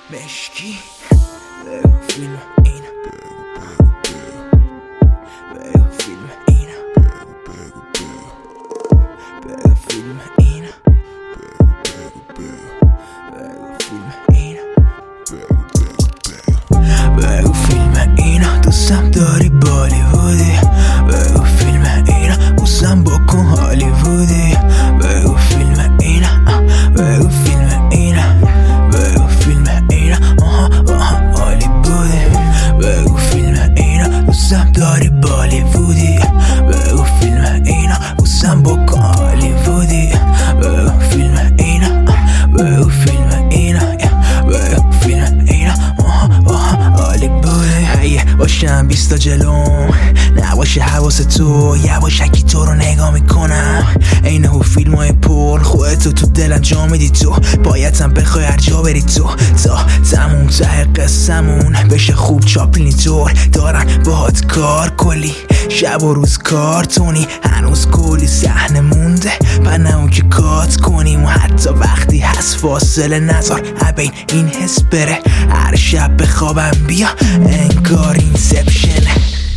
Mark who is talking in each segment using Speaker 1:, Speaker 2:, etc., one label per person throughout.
Speaker 1: مشکی بگو فیلم این بگو فیلم این بگو فیلم این بگو فیلم این بگو فیلم این دوستم داری بالیوودی بگو فیلم این بوسم بکن هالیوودی بگو فیلم این بگو فیلم این بگو فیلم این هالیوودی بگو فیلم این دوستم داری بالیوودی بگو فیلم این بوسم بکن هالیوودی بگو فیلم این بگو فیلم این بگو فیلم این هالیوودی هی باشم 20 تا جلوم نباشه حواس تو یواشکی تو رو نگاه میکنم اینه هو فیلم های پر خودتو تو دلم جا میدی تو بایدم بخوای هر جا بری تو تا تموم ته قصمون بشه خوب چاپلینی طور دارم باهات کار کلی شب و روز کارتونی هنوز کلی صحنه مونده بنامون که کات کنیم و حتی وقتی هست فاصله نذار بین این حس بره هر شب به خوابم بیا انگار اینسپشنه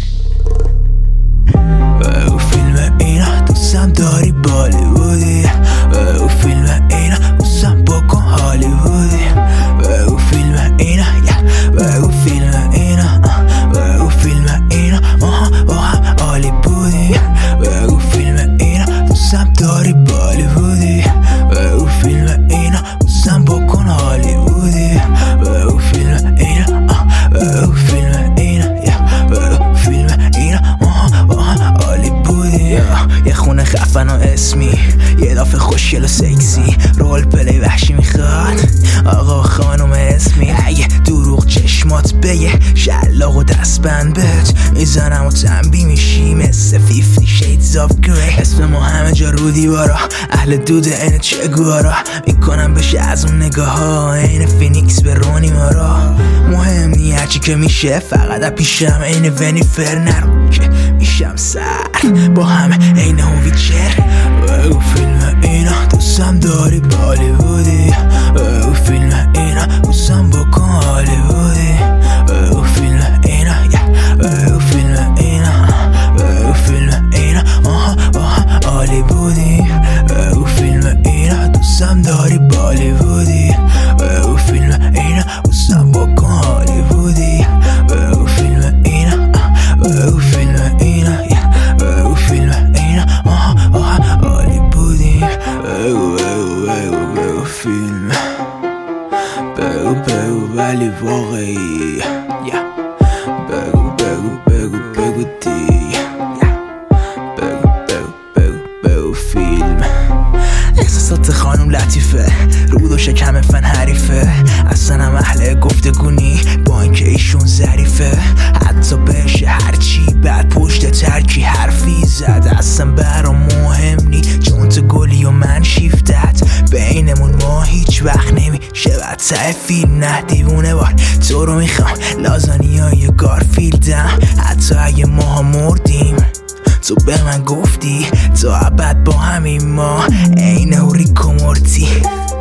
Speaker 1: بگو فیلم اینا دوستم داری بالیوودی بگو فیلم اینا دوستم بکن هالیوودی بگو فیلم اینا بگو فیلم اینا بگو فیلم اینا هالیوودی بگو فیلم اینا دوستم داری بالیوودی بگو فیلم اینا دوستم بکن هالیوودی بگو فیلم اینا بگو فیلم اینا بگو فیلم اینا هالیوودی یه خونه خفن و اسمی یه دافه خوشگل و سکسی رول پلی وحشی میخواد آقا خانم اسمی اگه دروغ چشمات بگه شلاق و دستبند بهت میزنم و تنبی میشی مثل 50 Shades of Grey اسم ما همه جا رو دیوارا اهل دود این چگوارا میکنم بشه از اون نگاه ها این فینیکس به رونی مارا مهم نی هرچی که میشه فقط پیشم این ونیفر نرو که میشم سر با همه این هویچر بگو فیلم اینا دوستم داری بالیوودی بگو فیلم اینا دوستم بکن هالیوودی بگو فیلم اینا بگو فیلم اینا بگو فیلم اینا هالیوودی بگو فیلم اینا دوستم داری بالیوودی بگو فیلم اینا دوستم بکن هالیوودی بگو فیلم اینا بگو فیلم اینا بگو فیلم اینا هالیوودی بگو بگو فیلم بگو ولی واقعی بگو دی بگو فیلم احساسات خانم لطیفه رود و شکم فن حریفه اصلا هم اهل گفتگونی با اینکه ایشون ظریفه حتی بشه هرچی بعد پشت ترکی حرفی زد اصلا برام مهم نی چون تو گلی و من شیفتت بینمون ما هیچ وقت نمیشه بعد ته فیلم نه دیوونه بار تو رو میخوام لازانیای گارفیلدم حتی اگه ماها مردیم تو به من گفتی تا ابد با همین ما اینه ریک و مورتی